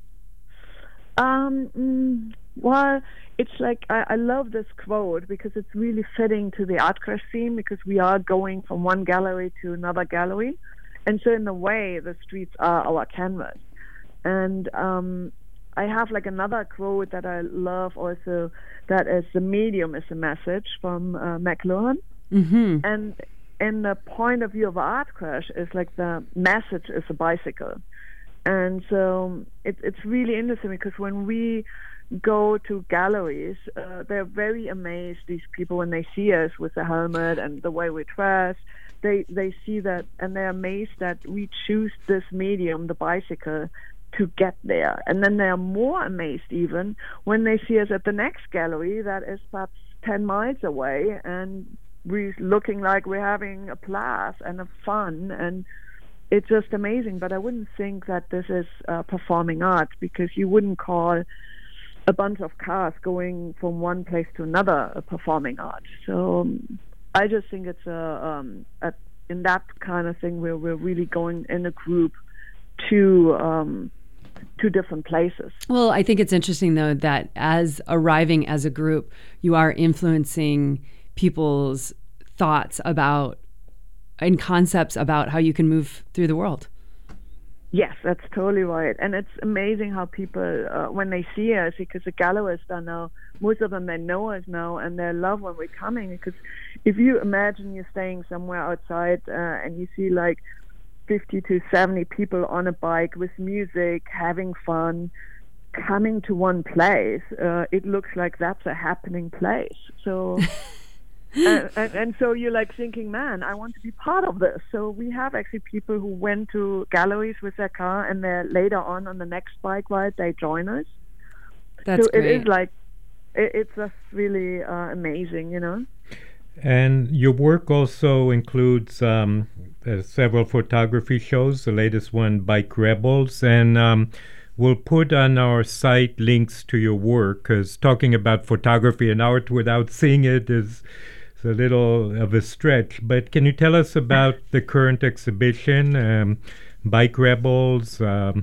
Um. Mm, well, it's like I, I love this quote because it's really fitting to the ArtCrash theme because we are going from one gallery to another gallery, and so in a way the streets are our canvas. And um, I have like another quote that I love also, that is the medium is a message from uh, McLuhan, mm-hmm. and in the point of view of ArtCrash is like the message is a bicycle. And so it, it's really interesting because when we go to galleries, uh, they're very amazed, these people, when they see us with the helmet and the way we dress. They they see that and they're amazed that we choose this medium, the bicycle, to get there. And then they're more amazed even when they see us at the next gallery that is perhaps ten miles away and we're looking like we're having a blast and a fun, and it's just amazing. But I wouldn't think that this is uh, performing art because you wouldn't call a bunch of cars going from one place to another a performing art. So um, I just think it's a, um, a in that kind of thing where we're really going in a group to um, to different places. Well, I think it's interesting though that as arriving as a group, you are influencing people's thoughts about and concepts about how you can move through the world. Yes, that's totally right. And it's amazing how people, uh, when they see us, because the galleries are now, most of them, they know us now, and they love when we're coming. Because if you imagine you're staying somewhere outside uh, and you see like fifty to seventy people on a bike with music, having fun, coming to one place, uh, it looks like that's a happening place. So... and, and, and so you're like thinking, man, I want to be part of this. So we have actually people who went to galleries with their car, and they're later on on the next bike ride they join us. That's so great. It is like it, it's just really uh, amazing, you know. And your work also includes um, uh, several photography shows, the latest one, Bike Rebels, and um, we'll put on our site links to your work, because talking about photography and art without seeing it is, is a little of a stretch. But can you tell us about the current exhibition, um, Bike Rebels? Um,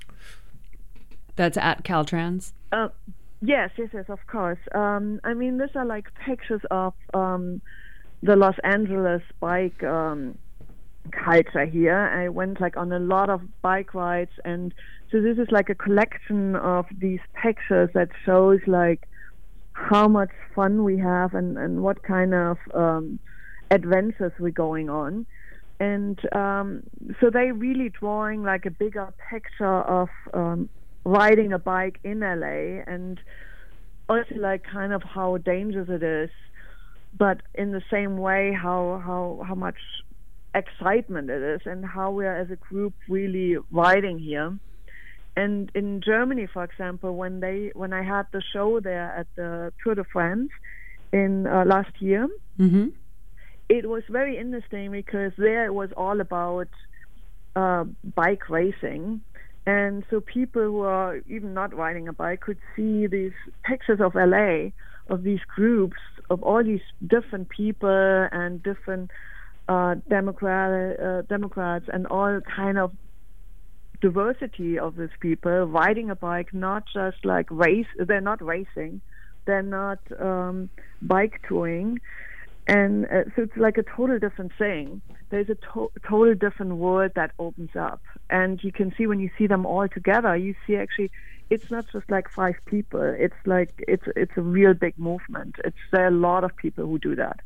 That's at Caltrans? Uh, Yes, yes, yes, of course. Um, I mean, these are like pictures of um, the Los Angeles bike um, culture here. I went like on a lot of bike rides, and so this is like a collection of these pictures that shows like how much fun we have and, and what kind of um, adventures we're going on. And um, so they really drawing like a bigger picture of um, riding a bike in L A, and also like kind of how dangerous it is, but in the same way how how how much excitement it is, and how we are as a group really riding here. And in Germany, for example, when they when I had the show there at the Tour de France in uh, last year, mm-hmm. it was very interesting because there it was all about uh, bike racing. And so people who are even not riding a bike could see these pictures of L A, of these groups, of all these different people and different uh, Democrat, uh, Democrats and all kind of diversity of these people riding a bike, not just like race. They're not racing. They're not um, bike touring. And uh, so it's like a total different thing. There's a to- total different world that opens up. And you can see when you see them all together, you see actually it's not just like five people. It's like it's it's a real big movement. It's there are a lot of people who do that.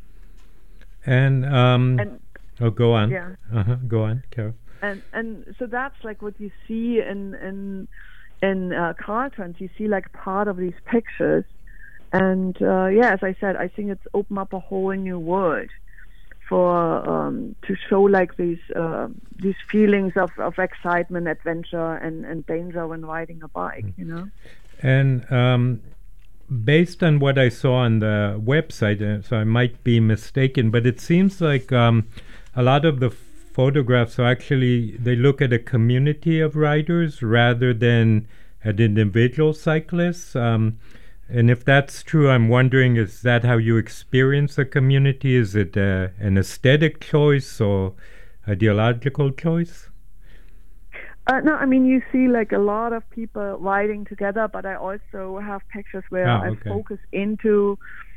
And, um, and oh, go on. Yeah. Uh-huh. Go on, Carol. And and so that's like what you see in in in uh, Caltrans. You see like part of these pictures. And uh, yeah, as I said, I think it's opened up a whole new world for um, to show like these uh, these feelings of, of excitement, adventure, and, and danger when riding a bike. You know. And um, based on what I saw on the website, uh, so I might be mistaken, but it seems like um, a lot of the photographs are actually they look at a community of riders rather than at individual cyclists. Um, And if that's true, I'm wondering, is that how you experience a community? Is it uh, an aesthetic choice or ideological choice? Uh, no, I mean, you see like a lot of people riding together, but I also have pictures where Ah, I okay. focus into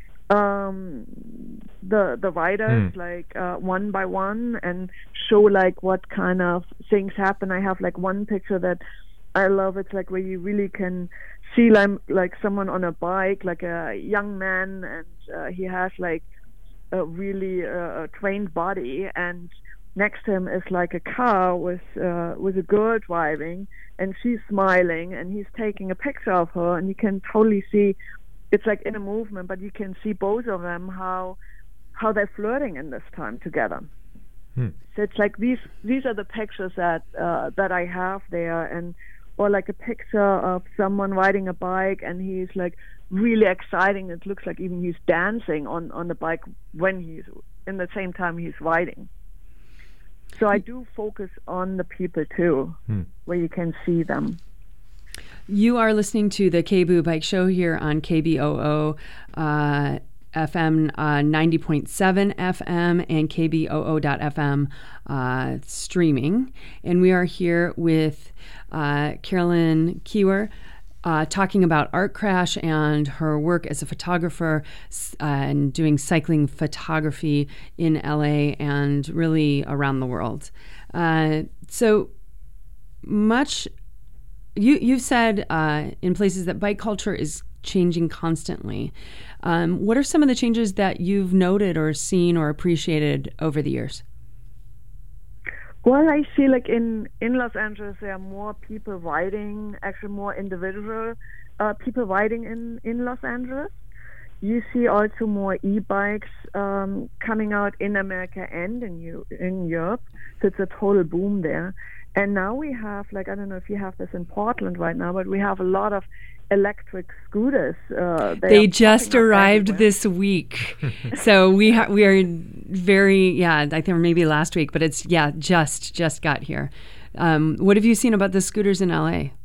um, the the riders, Hmm. like uh, one by one, and show like what kind of things happen. I have like one picture that I love. It's like where you really can see like, like someone on a bike, like a young man, and uh, he has like a really uh, trained body, and next to him is like a car with uh, with a girl driving, and she's smiling, and he's taking a picture of her, and you can totally see it's like in a movement, but you can see both of them how how they're flirting in this time together. Hmm. So it's like these these are the pictures that uh, that I have there, and or like a picture of someone riding a bike and he's like really exciting. It looks like even he's dancing on, on the bike when he's in the same time he's riding. So I do focus on the people too, Hmm. where you can see them. You are listening to the K B O O Bike Show here on K B O O uh, F M uh, ninety point seven F M and K B O O dot F M uh, streaming. And we are here with uh, Carolyn Kiewer uh, talking about Art Crash and her work as a photographer uh, and doing cycling photography in L A and really around the world. Uh, so much, you, you've said uh, in places that bike culture is changing constantly. Um, what are some of the changes that you've noted or seen or appreciated over the years? Well, I see like in, in Los Angeles, there are more people riding, actually more individual uh, people riding in, in Los Angeles. You see also more e-bikes um, coming out in America and in, U- in Europe. So it's a total boom there. And now we have, like, I don't know if you have this in Portland right now, but we have a lot of electric scooters. Uh, they they are just popping up arrived everywhere. this week, so we ha- we are very yeah. I think maybe last week, but it's yeah just just got here. Um, what have you seen about the scooters in L A?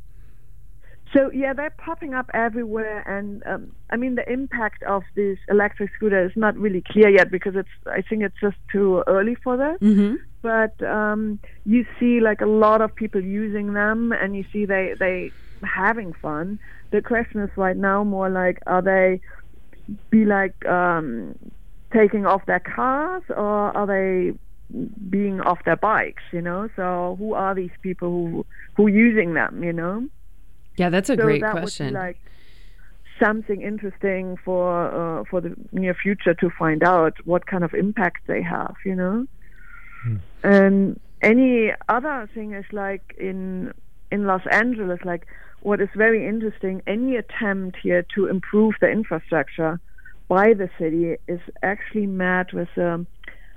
So yeah, they're popping up everywhere, and um, I mean the impact of this electric scooter is not really clear yet because it's I think it's just too early for that. Mm-hmm. But um, you see like a lot of people using them, and you see they they having fun. The question is right now more like, are they be like um, taking off their cars, or are they being off their bikes? You know, so who are these people who who using them? You know. Yeah, that's a so great that question. Would be like something interesting for uh, for the near future to find out what kind of impact they have, you know. Hmm. And any other thing is like in in Los Angeles, like what is very interesting, any attempt here to improve the infrastructure by the city is actually met with um,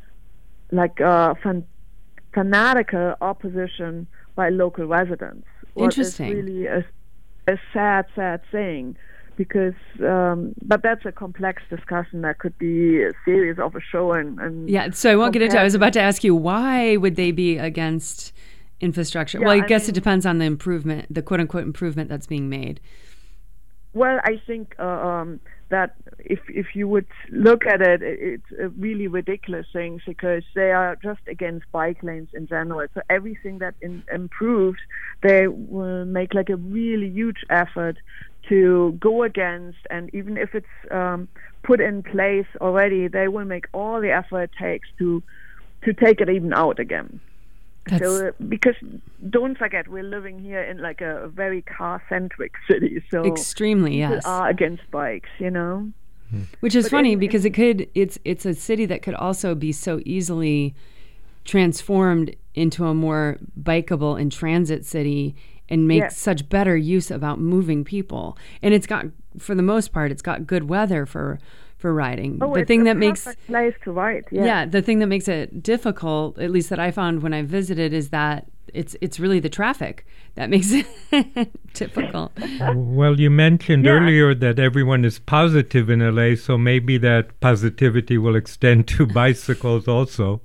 like a fan- fanatical opposition by local residents. Interesting. What is really a a sad, sad thing, because, um, but that's a complex discussion that could be a series of a show. And, and yeah, so I won't get into it. I was about to ask you, why would they be against infrastructure? Yeah, well, I, I guess mean, it depends on the improvement, the quote-unquote improvement that's being made. Well, I think uh, um, that if if you would look at it, it's a really ridiculous thing because they are just against bike lanes in general. So everything that in, improves, they will make like a really huge effort to go against. And even if it's um, put in place already, they will make all the effort it takes to to take it even out again. That's So, uh, because don't forget, we're living here in like a, a very car-centric city. So extremely, people yes. are against bikes, you know. Which is But funny in- because it could. It's it's a city that could also be so easily transformed into a more bikeable and transit city and make Yeah. such better use about moving people. And it's got, for the most part, it's got good weather for for riding. Oh, the it's thing a that makes perfect place to ride. Yeah. yeah, the thing that makes it difficult, at least that I found when I visited, is that it's it's really the traffic that makes it difficult. Well, you mentioned Yeah. earlier that everyone is positive in L A, so maybe that positivity will extend to bicycles also.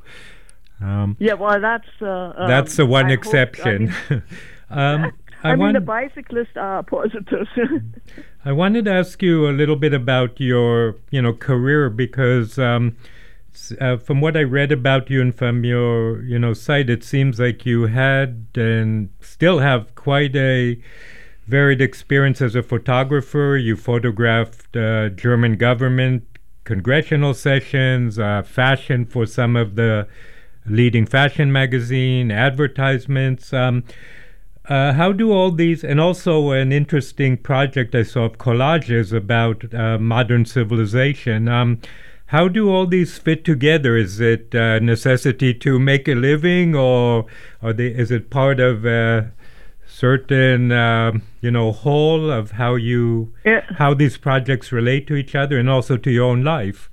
Um, Yeah, well, that's uh, um, that's the one I hope- exception. I mean, um, I, I mean, want- the bicyclists are positive. I wanted to ask you a little bit about your, you know, career because um, s- uh, from what I read about you and from your, you know, site, it seems like you had and still have quite a varied experience as a photographer. You photographed uh, German government, congressional sessions, uh, fashion for some of the leading fashion magazine, advertisements. Um, Uh, how do all these, and also an interesting project I saw of collages about uh, modern civilization. Um, how do all these fit together? Is it a necessity to make a living, or are they, is it part of a certain, uh, you know, whole of how you, Yeah. how these projects relate to each other, and also to your own life?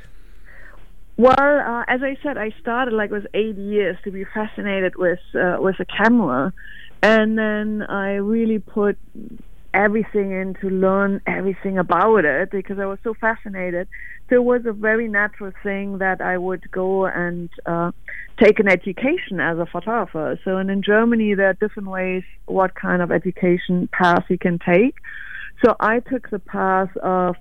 Well, uh, as I said, I started like with eight years to be fascinated with uh, with a camera, and then I really put everything in to learn everything about it because I was so fascinated. So it was a very natural thing that I would go and uh, take an education as a photographer. So and in Germany, there are different ways what kind of education path you can take. So I took the path of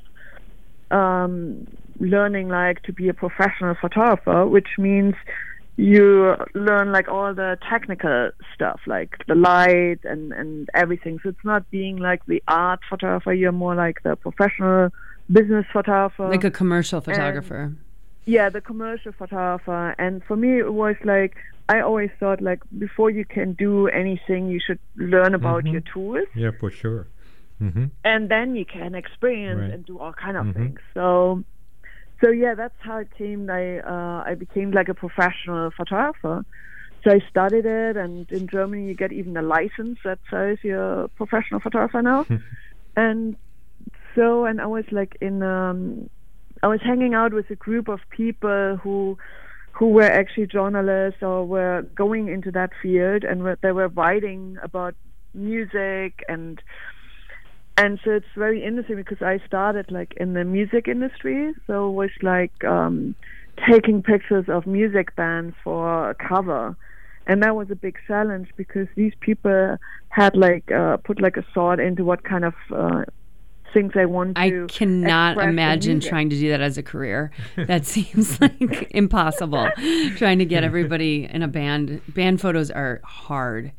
um, learning like to be a professional photographer, which means you learn like all the technical stuff, like the light and, and everything. So it's not being like the art photographer, you're more like the professional business photographer. Like a commercial photographer. And, yeah, the commercial photographer. And for me, it was like, I always thought like before you can do anything, you should learn about Mhm. your tools. Yeah, for sure. Mm-hmm. And then you can experience Right. and do all kind of Mhm. things. So, so yeah, that's how it came. I uh, I became like a professional photographer. So I studied it, and in Germany you get even a license that says you're a professional photographer now. And so, and I was like in, um, I was hanging out with a group of people who, who were actually journalists or were going into that field, and were, they were writing about music and. and so it's very interesting because I started like in the music industry, so it was like um, taking pictures of music bands for a cover. And that was a big challenge because these people had like uh, put like a thought into what kind of uh, things they want to. I cannot express in imagine music. trying to do that as a career. That seems like impossible. Trying to get everybody in a band. Band photos are hard.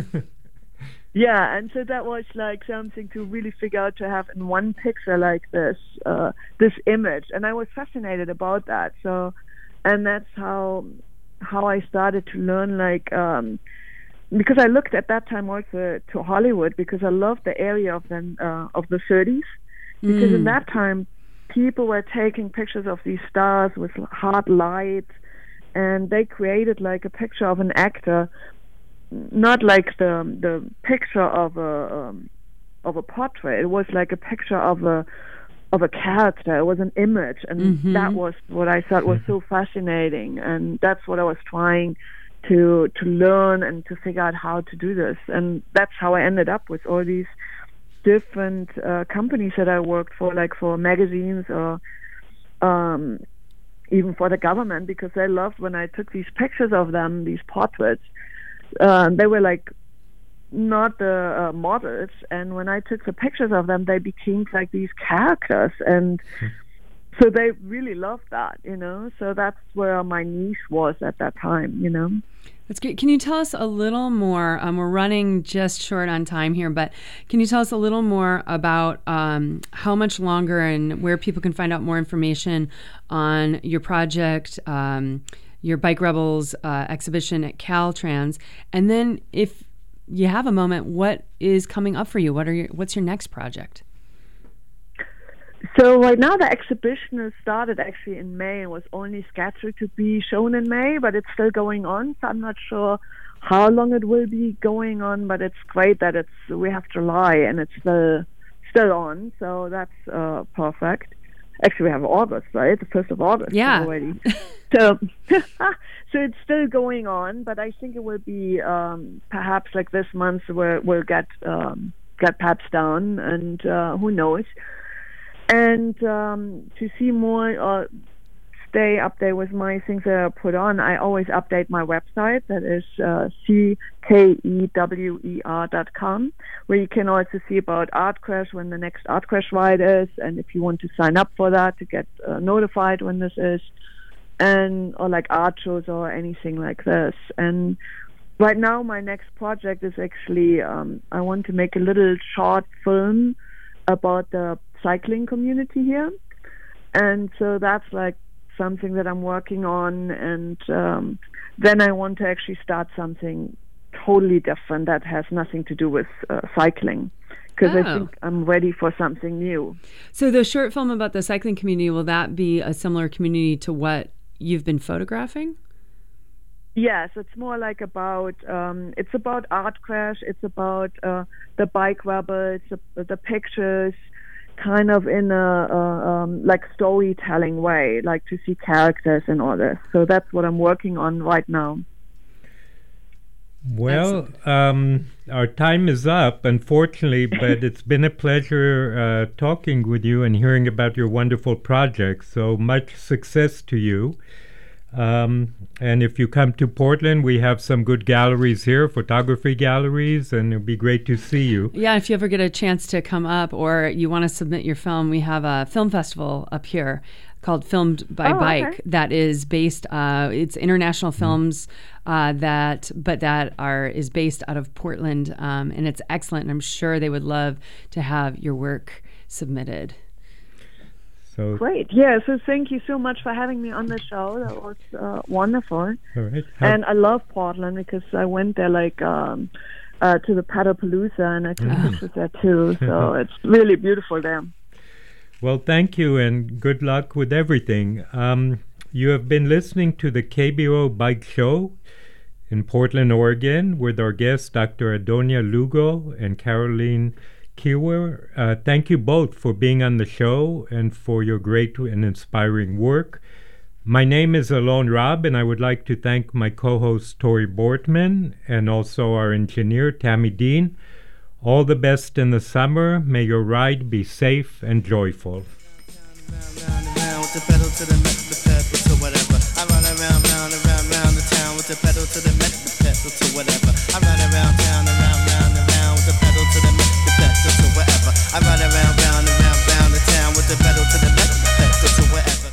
Yeah, and so that was like something to really figure out to have in one picture like this, uh, this image, and I was fascinated about that. So, and that's how. how I started to learn, like, um, because I looked at that time also to Hollywood because I loved the area of the, uh, of the thirties. Because Mm. in that time, people were taking pictures of these stars with hard lights, and they created like a picture of an actor, not like the the picture of a um, of a portrait. It was like a picture of a of a character. It was an image, and Mhm. that was what I thought was so fascinating, and that's what I was trying to to learn and to figure out how to do this. And that's how I ended up with all these different uh, companies that I worked for, like for magazines or um, even for the government, because they loved when I took these pictures of them, these portraits. Uh, they were like not the uh, models, and when I took the pictures of them, they became like these characters, and so they really loved that, you know. So that's where my niche was at that time, you know. That's great. Can you tell us a little more? Um, we're running just short on time here, but can you tell us a little more about um, how much longer and where people can find out more information on your project, um, your Bike Rebels uh, exhibition at Caltrans, and then if you have a moment, what is coming up for you? What are your, what's your next project? So right now the exhibition has started actually in May and was only scheduled to be shown in May, but it's still going on. So I'm not sure how long it will be going on, but it's great that it's we have July and it's still still on. So that's uh, perfect. Actually, we have August, right? The first of August Yeah. already. So, so it's still going on, but I think it will be um, perhaps like this month where we'll get um, get perhaps done, and uh, who knows. And um, to see more, uh, stay updated with my things that I put on, I always update my website. That is uh, C K E W E R dot com, where you can also see about Art Crash, when the next Art Crash ride is, and if you want to sign up for that to get uh, notified when this is, and or like art shows or anything like this. And right now my next project is actually um, I want to make a little short film about the cycling community here, and so that's like something that I'm working on, and um, then I want to actually start something totally different that has nothing to do with uh, cycling, because Oh. I think I'm ready for something new. So the short film about the cycling community, will that be a similar community to what you've been photographing? Yes, it's more like about um, it's about Art Crash, it's about uh, the Bike Rebels, the, the pictures, kind of in a, a um, like storytelling way, like to see characters and all this. So that's what I'm working on right now. Well, um, our time is up, unfortunately, but it's been a pleasure uh, talking with you and hearing about your wonderful project. So much success to you. Um, and if you come to Portland, we have some good galleries here, photography galleries, and it'll be great to see you. Yeah, if you ever get a chance to come up or you want to submit your film, we have a film festival up here called Filmed by Oh, Bike okay. that is based, uh, it's international films uh, that, but that are is based out of Portland, um, and it's excellent, and I'm sure they would love to have your work submitted. So, Great. Yeah, so thank you so much for having me on the show. That was uh, wonderful. all right. How- And I love Portland because I went there like um, uh, to the Paddlepalooza, and I took pictures there too. So it's really beautiful there. Well, thank you and good luck with everything. Um, you have been listening to the K B O Bike Show in Portland, Oregon, with our guests, Doctor Adonia Lugo and Caroline Kiewer. Uh, thank you both for being on the show and for your great and inspiring work. My name is Alon Robb, and I would like to thank my co-host Tori Bortman and also our engineer Tammy Dean. All the best in the summer. May your ride be safe and joyful. With the pedal to the metal, the pedal to whatever. I run around, round, around, round the town with the pedal to the metal, the pedal to whatever. I run around, round, around, round, around with the pedal to the metal, the pedal to whatever. I run around, round, around, round the town with the pedal to the metal, the pedal to whatever.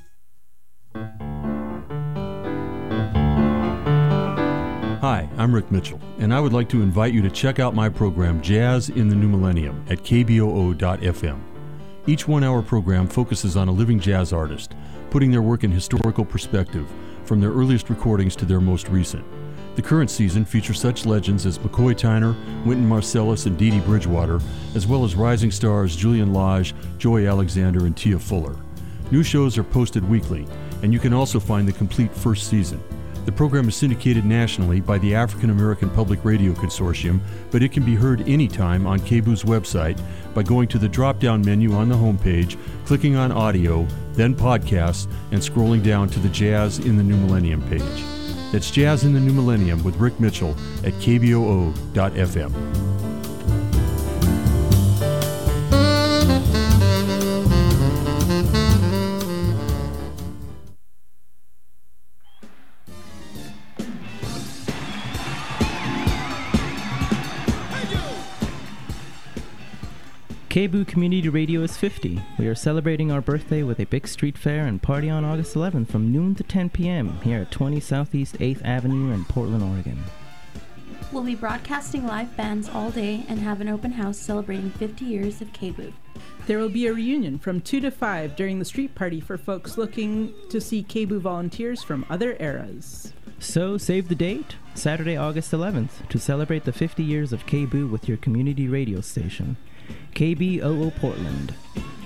Hi, I'm Rick Mitchell, and I would like to invite you to check out my program Jazz in the New Millennium at K B O O dot F M. Each one-hour program focuses on a living jazz artist, putting their work in historical perspective, from their earliest recordings to their most recent. The current season features such legends as McCoy Tyner, Wynton Marsalis, and Dee Dee Bridgewater, as well as rising stars Julian Lage, Joy Alexander, and Tia Fuller. New shows are posted weekly, and you can also find the complete first season. The program is syndicated nationally by the African American Public Radio Consortium, but it can be heard anytime on K B O O's website by going to the drop-down menu on the homepage, clicking on Audio, then Podcasts, and scrolling down to the Jazz in the New Millennium page. That's Jazz in the New Millennium with Rick Mitchell at K B O O dot F M. K B O O Community Radio is fifty. We are celebrating our birthday with a big street fair and party on August eleventh from noon to ten p.m. here at twenty Southeast eighth Avenue in Portland, Oregon. We'll be broadcasting live bands all day and have an open house celebrating fifty years of K B O O. There will be a reunion from two to five during the street party for folks looking to see K B O O volunteers from other eras. So save the date, Saturday, August eleventh, to celebrate the fifty years of K B O O with your community radio station. K B O O Portland.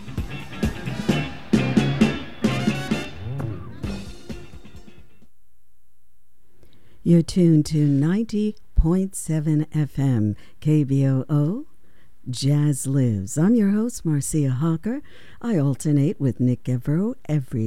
You're tuned to ninety point seven F M, K B O O, Jazz Lives. I'm your host, Marcia Hawker. I alternate with Nick Evero every